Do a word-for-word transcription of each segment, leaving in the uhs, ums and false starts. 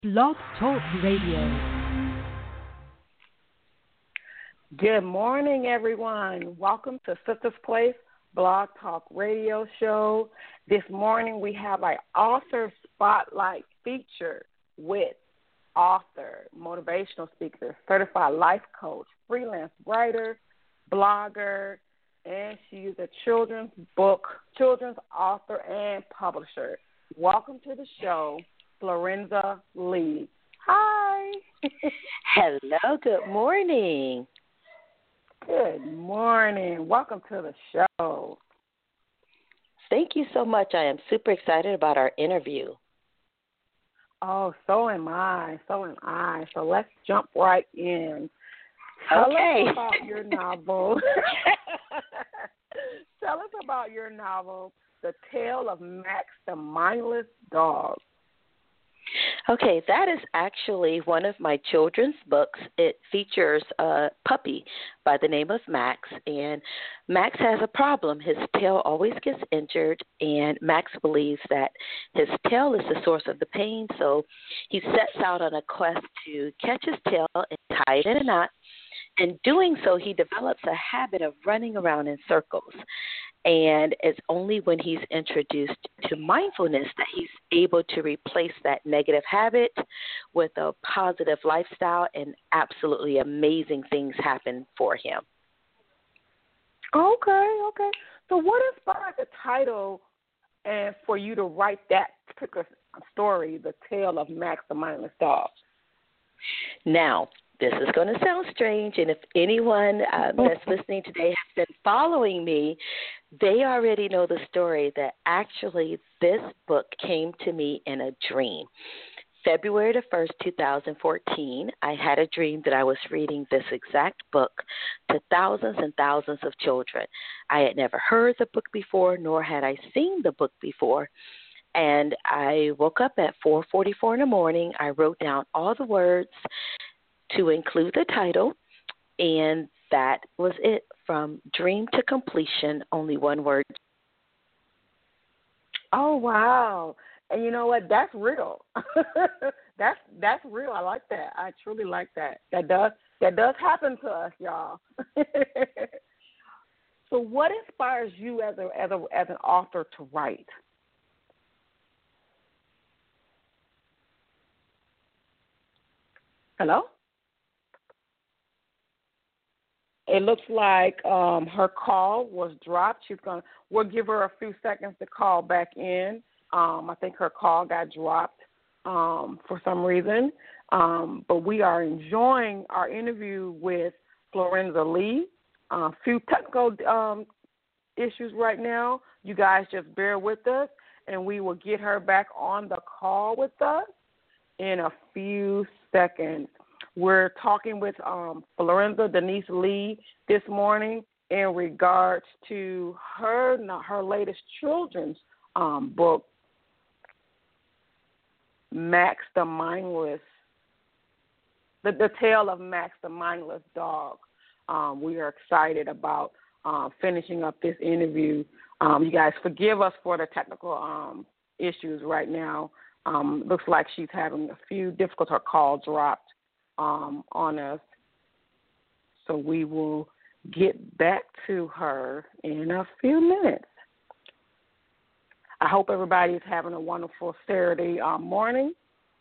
Blog Talk Radio. Good morning, everyone. Welcome to Sisters Place Blog Talk Radio Show. This morning we have our author spotlight feature with author, motivational speaker, certified life coach, freelance writer, blogger, and she is a children's book, children's author and publisher. Welcome to the show, Florenza Lee. Hi. Hello, good morning. Good morning. Welcome to the show. Thank you so much. I am super excited about our interview. Oh, so am I. So am I. So let's jump right in. Tell Okay. us about your novel. Tell us about your novel, The Tale of Max the Mindless Dog. Okay, that is actually one of my children's books. It features a puppy by the name of Max, and Max has a problem. His tail always gets injured, and Max believes that his tail is the source of the pain, so he sets out on a quest to catch his tail and tie it in a knot. In doing so, he develops a habit of running around in circles. And it's only when he's introduced to mindfulness that he's able to replace that negative habit with a positive lifestyle, and absolutely amazing things happen for him. Okay, okay. So what inspired the title and for you to write that particular story, The Tale of Max the Mindless Dog? Now, this is going to sound strange, and if anyone uh, that's listening today has been following me, they already know the story that actually this book came to me in a dream. February the first, twenty fourteen, I had a dream that I was reading this exact book to thousands and thousands of children. I had never heard the book before, nor had I seen the book before. And I woke up at four forty-four in the morning. I wrote down all the words to include the title, and that was it. From dream to completion, only one word. Oh, wow. And you know what? That's real. that's that's real. I like that. I truly like that. That does that does happen to us, y'all. So what inspires you as a as a as an author to write? Hello? It looks like um, her call was dropped. She's gonna. We'll give her a few seconds to call back in. Um, I think her call got dropped um, for some reason. Um, but we are enjoying our interview with Florenza Lee. A uh, few technical um, issues right now. You guys just bear with us, and we will get her back on the call with us in a few seconds. We're talking with um, Florenza Denise Lee this morning in regards to her not her latest children's um, book, Max the Mindless, the, the Tale of Max the Mindless Dog. Um, we are excited about uh, finishing up this interview. Um, you guys forgive us for the technical um, issues right now. Um, looks like she's having a few difficulties. Her call dropped. Um, on us, so we will get back to her in a few minutes. I hope everybody is having a wonderful Saturday um, morning.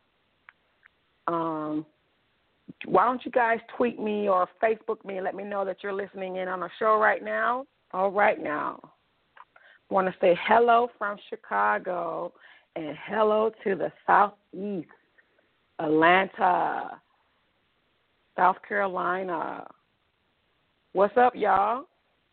Um, why don't you guys tweet me or Facebook me and let me know that you're listening in on the show right now? All right now. I want to say hello from Chicago and hello to the Southeast, Atlanta, South Carolina. What's up, y'all?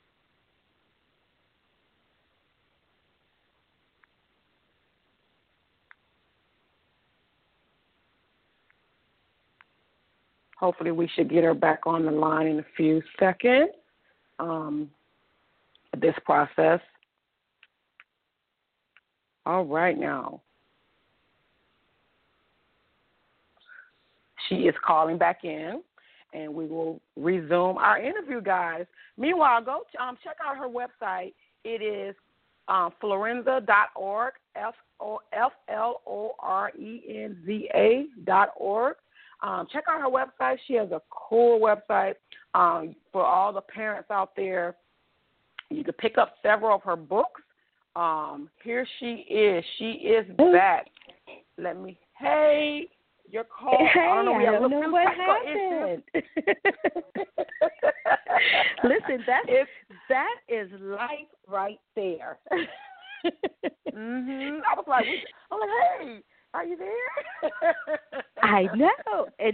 Hopefully we should get her back on the line in a few seconds. Um, this process. All right now. She is calling back in, and we will resume our interview, guys. Meanwhile, go um, check out her website. It is um, florenza dot org, F L O R E N Z A dot org. Um, check out her website. She has a cool website um, for all the parents out there. You can pick up several of her books. Um, here she is. She is back. Let me, hey, your call. Hey, I don't know, we I have don't know what technical happened. Listen, that's, it's, that is life right there. mm-hmm. I was like, I'm like, hey, are you there? I know. And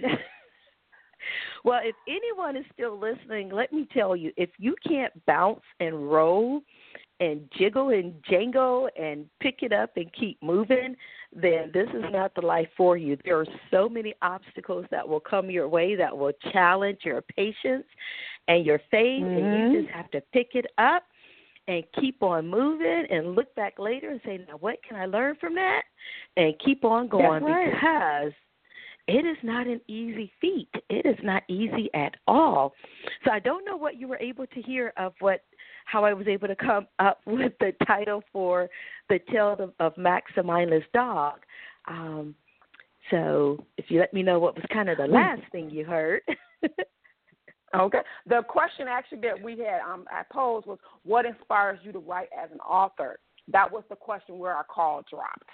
well, if anyone is still listening, let me tell you, if you can't bounce and roll and jiggle and jangle and pick it up and keep moving, then this is not the life for you. There are so many obstacles that will come your way that will challenge your patience and your faith, mm-hmm. and you just have to pick it up and keep on moving and look back later and say, now what can I learn from that? And keep on going. That's right. Because it is not an easy feat. It is not easy at all. So I don't know what you were able to hear of what, how I was able to come up with the title for the tale of, of Max the Mindless Dog. Um, so if you let me know what was kind of the last thing you heard. Okay. The question actually that we had um, I posed was, what inspires you to write as an author? That was the question where our call dropped.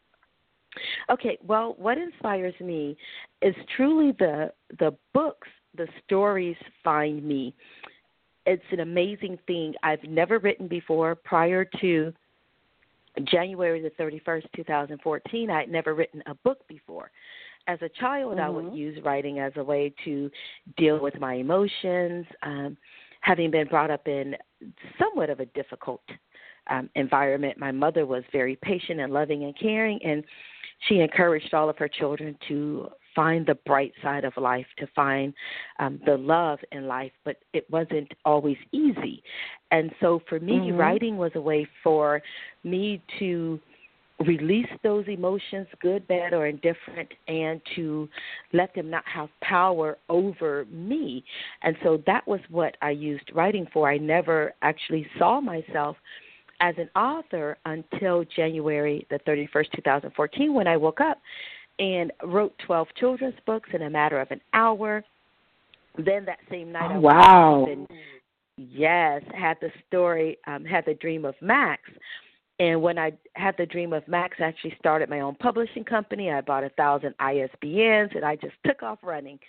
Okay. Well, what inspires me is truly the the books, the stories find me. It's an amazing thing. I've never written before. Prior to January the thirty-first, twenty fourteen, I had never written a book before. As a child, mm-hmm. I would use writing as a way to deal with my emotions, um, having been brought up in somewhat of a difficult um, environment. My mother was very patient and loving and caring, and she encouraged all of her children to find the bright side of life, to find um, the love in life, but it wasn't always easy. And so for me, mm-hmm. writing was a way for me to release those emotions, good, bad, or indifferent, and to let them not have power over me. And so that was what I used writing for. I never actually saw myself as an author until January the thirty-first, twenty fourteen, when I woke up and wrote twelve children's books in a matter of an hour. Then that same night, oh, I wow. was and, yes, had the story, um, had the dream of Max. And when I had the dream of Max, I actually started my own publishing company. I bought a thousand I S B Ns, and I just took off running.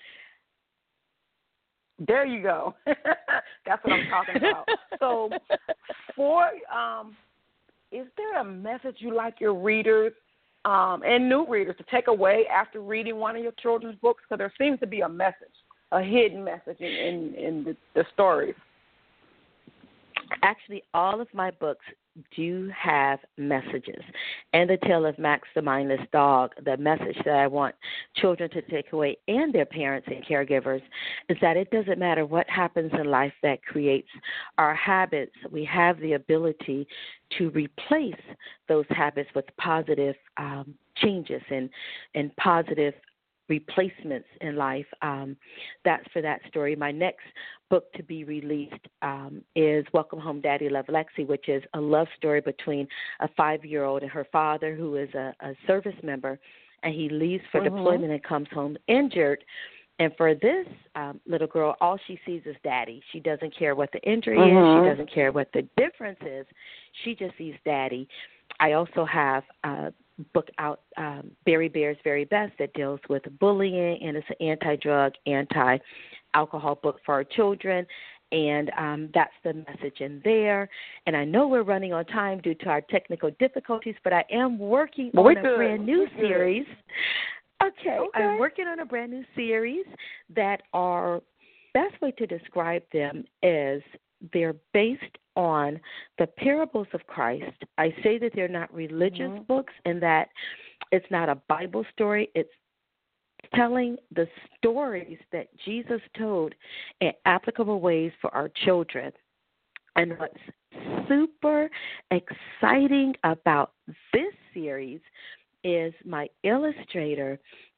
There you go. That's what I'm talking about. So, for um, is there a message you like your readers um, and new readers to take away after reading one of your children's books? Because there seems to be a message, a hidden message in, in, in the, the stories. Actually, all of my books do have messages. And the tale of Max the Mindless Dog, the message that I want children to take away and their parents and caregivers is that it doesn't matter what happens in life that creates our habits. We have the ability to replace those habits with positive um, changes and, and positive replacements in life. Um, that's for that story. My next book to be released um, is Welcome Home, Daddy, Love, Lexi, which is a love story between a five-year-old and her father, who is a, a service member, and he leaves for mm-hmm. deployment and comes home injured. And for this um, little girl, all she sees is daddy. She doesn't care what the injury mm-hmm. is. She doesn't care what the difference is. She just sees daddy. I also have uh, book out, um, Barry Bear's Very Best, that deals with bullying, and it's an anti-drug, anti-alcohol book for our children, and um, that's the message in there. And I know we're running on time due to our technical difficulties, but I am working well, on a good. brand new we're series. Okay, okay, I'm working on a brand new series that our best way to describe them is they're based on the parables of Christ. I say that they're not religious mm-hmm. books and that it's not a Bible story. It's telling the stories that Jesus told in applicable ways for our children. And what's super exciting about this series is my illustrator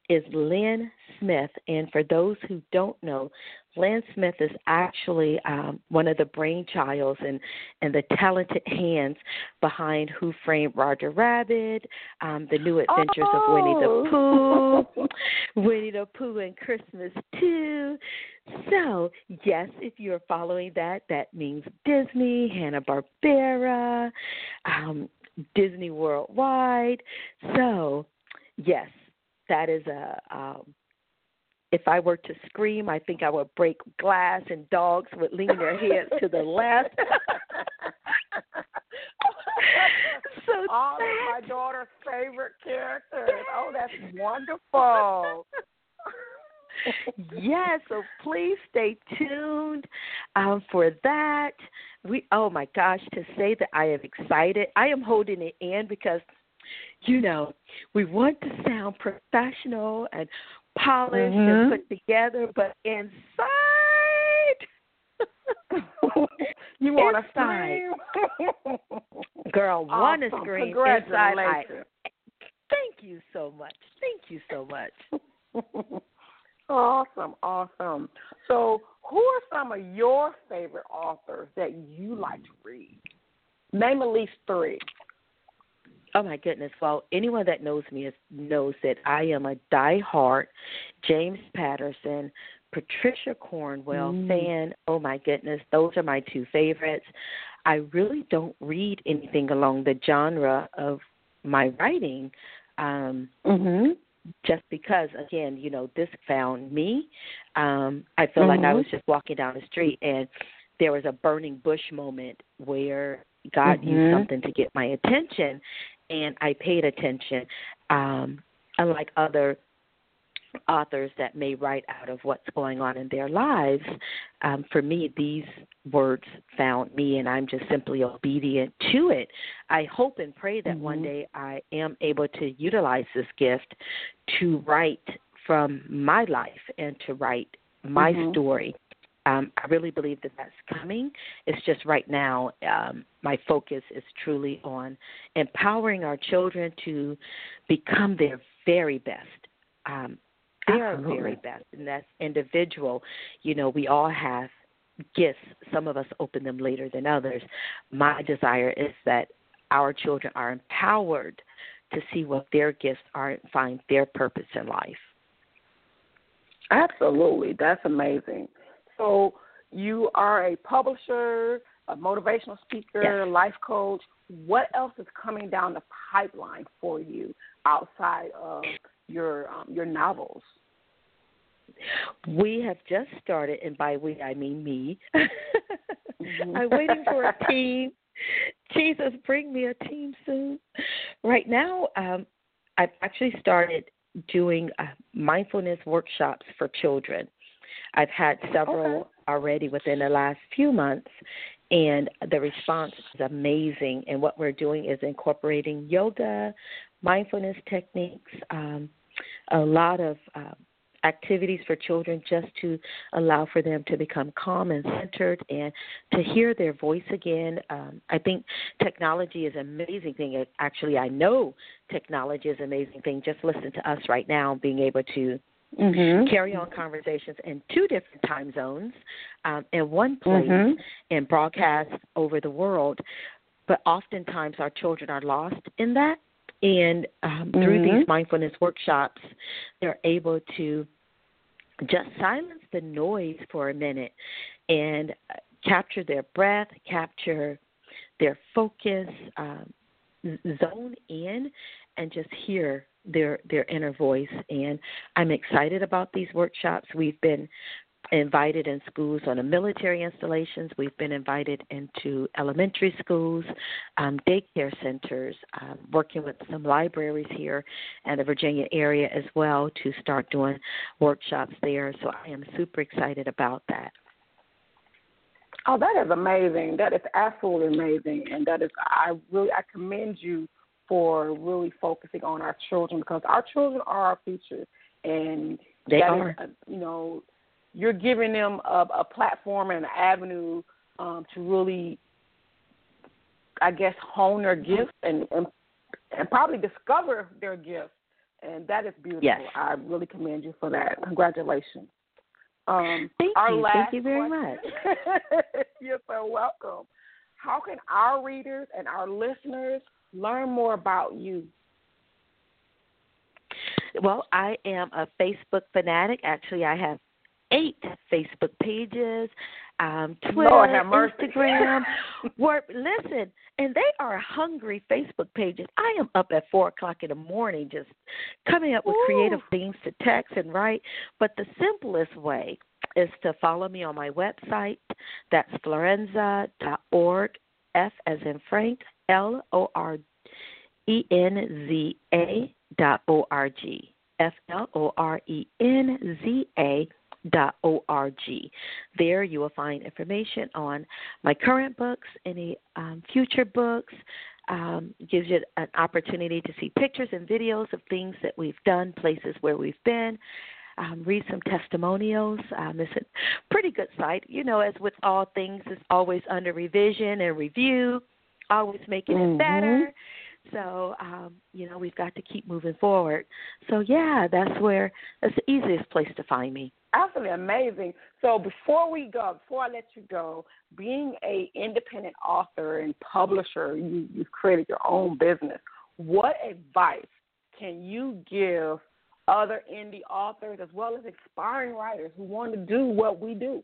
is Lynn Smith. And for those who don't know, Lynn Smith is actually um, one of the brainchilds and, and the talented hands behind Who Framed Roger Rabbit, um, The New Adventures oh. of Winnie the Pooh, Winnie the Pooh and Christmas too. So, yes, if you're following that, that means Disney, Hanna-Barbera, um, Disney Worldwide. So, yes, that is a, um, if I were to scream, I think I would break glass and dogs would lean their heads to the left. So all of my daughter's favorite characters. Oh, that's wonderful. Yes, so please stay tuned um, for that. We, oh my gosh, to say that I am excited. I am holding it in because, you know, we want to sound professional and polished mm-hmm. and put together, but inside, you want to scream, girl, want to awesome. scream Congratulations. inside. I, thank you so much. Thank you so much. Awesome, awesome. So, who are some of your favorite authors that you like to read? Name at least three. Oh, my goodness. Well, anyone that knows me is, knows that I am a diehard James Patterson, Patricia Cornwell mm. fan. Oh, my goodness. Those are my two favorites. I really don't read anything along the genre of my writing um, mm-hmm. just because, again, you know, this found me. Um, I feel mm-hmm. like I was just walking down the street and there was a burning bush moment where God mm-hmm. used something to get my attention, and I paid attention. Um, unlike other authors that may write out of what's going on in their lives, um, for me, these words found me, and I'm just simply obedient to it. I hope and pray that mm-hmm. one day I am able to utilize this gift to write from my life and to write my mm-hmm. story. Um, I really believe that that's coming. It's just right now um, my focus is truly on empowering our children to become their very best, um, their Absolutely. very best, and that's individual. You know, we all have gifts. Some of us open them later than others. My desire is that our children are empowered to see what their gifts are and find their purpose in life. Absolutely. That's amazing. So you are a publisher, a motivational speaker, yes. life coach. What else is coming down the pipeline for you outside of your um, your novels? We have just started, and by we I mean me. mm-hmm. I'm waiting for a team. Jesus, bring me a team soon. Right now, um, I've actually started doing uh, mindfulness workshops for children. I've had several okay. already within the last few months, and the response is amazing. And what we're doing is incorporating yoga, mindfulness techniques, um, a lot of uh, activities for children just to allow for them to become calm and centered and to hear their voice again. Um, I think technology is an amazing thing. Actually, I know technology is an amazing thing. Just listen to us right now being able to Mm-hmm. carry on conversations in two different time zones um, in one place mm-hmm. and broadcast over the world. But oftentimes our children are lost in that. And um, mm-hmm. through these mindfulness workshops, they're able to just silence the noise for a minute and capture their breath, capture their focus, um, zone in, and just hear their their inner voice. And I'm excited about these workshops. We've been invited in schools on the military installations. We've been invited into elementary schools, um, daycare centers, um, working with some libraries here in the Virginia area as well to start doing workshops there. So I am super excited about that. Oh, that is amazing. That is absolutely amazing. And that is, I really, I commend you for really focusing on our children, because our children are our future. And they that are. Is, you know, you're giving them a, a platform and an avenue um, to really, I guess, hone their gifts and, and and probably discover their gifts And that is beautiful. Yes. I really commend you for that. Congratulations. Um, Thank our you. Last Thank you very question. much. You're so welcome. How can our readers and our listeners learn more about you? Well, I am a Facebook fanatic. Actually, I have eight Facebook pages, um, Twitter, Lord have mercy. Instagram. Word, listen, and they are hungry Facebook pages. I am up at four o'clock in the morning just coming up with Ooh. creative things to text and write. But the simplest way is to follow me on my website. That's florenza dot org, F as in Frank, L O R E N Z A dot O R G, F L O R E N Z A dot O R G. There you will find information on my current books, any um, future books. Um, gives you an opportunity to see pictures and videos of things that we've done, places where we've been. Um, read some testimonials. Um, it's a pretty good site. You know, as with all things, it's always under revision and review, always making mm-hmm. it better. So, um, you know, we've got to keep moving forward. So, yeah, that's where, that's the easiest place to find me. Absolutely amazing. So before we go, before I let you go, being a independent author and publisher, you, you've created your own business. What advice can you give other indie authors as well as aspiring writers who want to do what we do?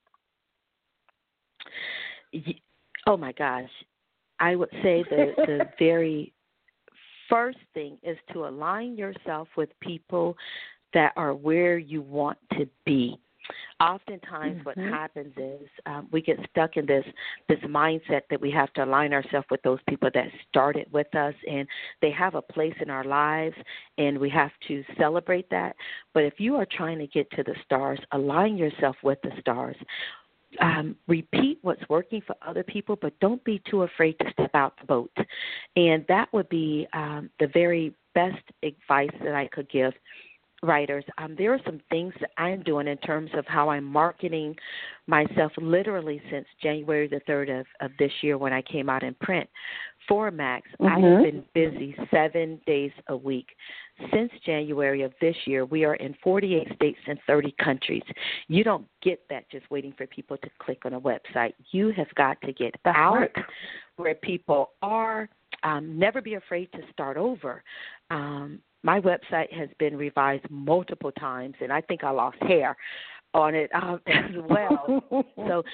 Oh, my gosh. I would say the, the very first thing is to align yourself with people that are where you want to be. Oftentimes mm-hmm. what happens is um, we get stuck in this this mindset that we have to align ourselves with those people that started with us, and they have a place in our lives, and we have to celebrate that. But if you are trying to get to the stars, align yourself with the stars. Um, repeat what's working for other people, but don't be too afraid to step out the boat. And that would be um, the very best advice that I could give writers. Um, there are some things that I'm doing in terms of how I'm marketing myself literally since January the third of, of this year when I came out in print. For Max, mm-hmm. I have been busy seven days a week. Since January of this year, we are in forty-eight states and thirty countries. You don't get that just waiting for people to click on a website. You have got to get That's out right. where people are. Um, never be afraid to start over. Um, my website has been revised multiple times, and I think I lost hair on it um, as well. So,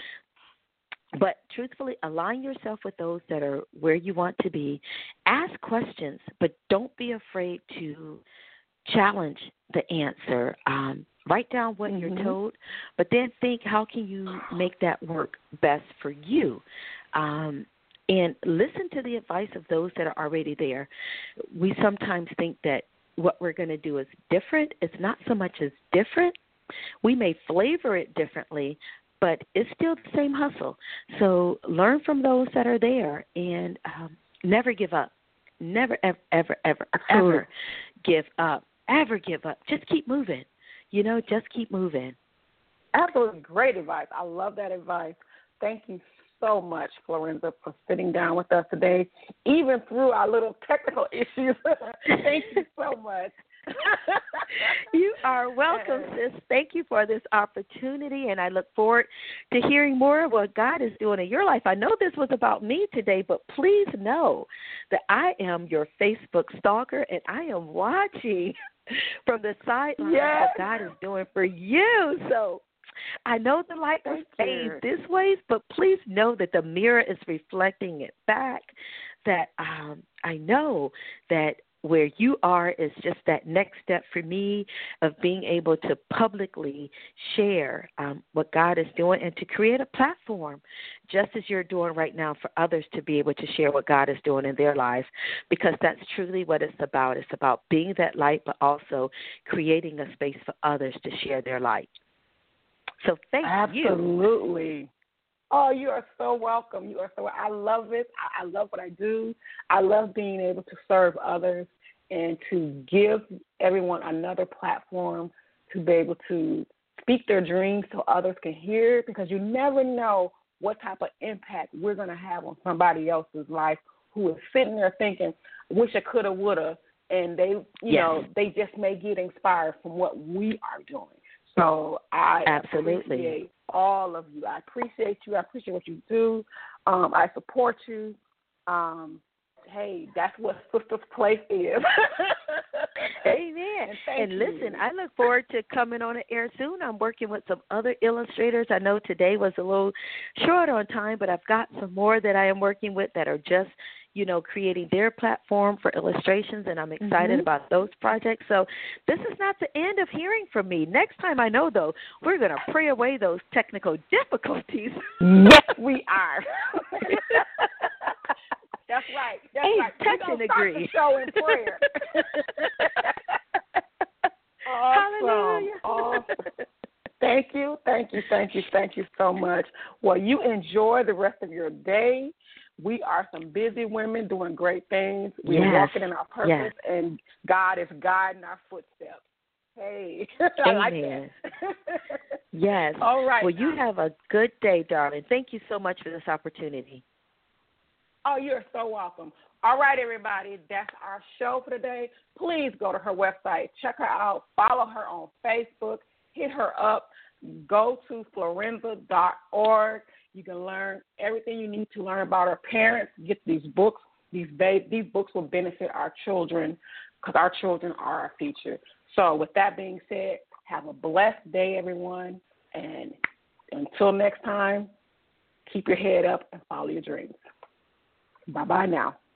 but truthfully, align yourself with those that are where you want to be. Ask questions, but don't be afraid to challenge the answer. Um, write down what mm-hmm. you're told, but then think, how can you make that work best for you? Um, and listen to the advice of those that are already there. We sometimes think that what we're going to do is different. It's not so much as different. We may flavor it differently, but it's still the same hustle. So learn from those that are there, and um, never give up. Never, ever, ever, ever, ever give up. Ever give up. Just keep moving. You know, just keep moving. Absolutely great advice. I love that advice. Thank you so much, Florenza, for sitting down with us today, even through our little technical issues. Thank you so much. You are welcome, sis. Thank you for this opportunity, and I look forward to hearing more of what God is doing in your life. I know this was about me today, but please know that I am your Facebook stalker, and I am watching from the sidelines yes. what God is doing for you. So I know the light was made this way, but please know that the mirror is reflecting it back, that um, I know that where you are is just that next step for me of being able to publicly share um, what God is doing and to create a platform, just as you're doing right now, for others to be able to share what God is doing in their lives, because that's truly what it's about. It's about being that light, but also creating a space for others to share their light. So thank Absolutely. you. Absolutely. Oh, you are so welcome. You are so. I love it. I, I love what I do. I love being able to serve others and to give everyone another platform to be able to speak their dreams so others can hear it, because you never know what type of impact we're going to have on somebody else's life who is sitting there thinking, wish I coulda, woulda, and they, you yes. know, they just may get inspired from what we are doing. So I Absolutely. appreciate all of you. I appreciate you. I appreciate what you do. Um, I support you. Um, hey, that's what Sister's Place is. Amen. And, and listen, I look forward to coming on the air soon. I'm working with some other illustrators. I know today was a little short on time, but I've got some more that I am working with that are just, you know, creating their platform for illustrations, and I'm excited mm-hmm. about those projects. So this is not the end of hearing from me. Next time, I know, though, we're going to pray away those technical difficulties. Yes, we are. That's right. That's hey, right. Touch We're and start agree. the show in prayer. Awesome. Hallelujah. Awesome. Thank you, thank you, thank you, thank you so much. Well, you enjoy the rest of your day. We are some busy women doing great things. We're yes. walking in our purpose, yes. and God is guiding our footsteps. Hey, I like that. Yes. All right. Well, you have a good day, darling. Thank you so much for this opportunity. Oh, you're so welcome. All right, everybody, that's our show for today. Please go to her website, check her out, follow her on Facebook, hit her up, go to florenza dot org. You can learn everything you need to learn about our parents. Get these books. These ba- these books will benefit our children because our children are our future. So with that being said, have a blessed day, everyone. And until next time, keep your head up and follow your dreams. Bye-bye now.